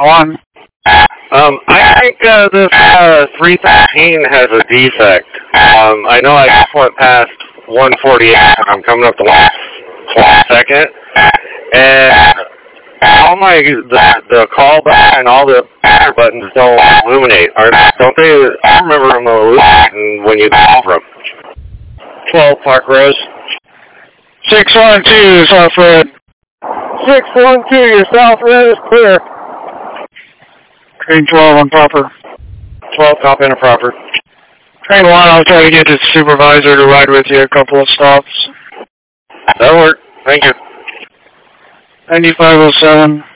On. I think this 313 has a defect. I know I just went past 148. I'm coming up to 122nd, and all the call button and all the buttons don't illuminate. Don't they? I remember them illuminating when you call from 12 Park Rose. 612 South Red. 612, your South Red is clear. Train 12 on proper. 12 cop in a proper. Train 1, I'll try to get the supervisor to ride with you a couple of stops. That'll work. Thank you. 9507.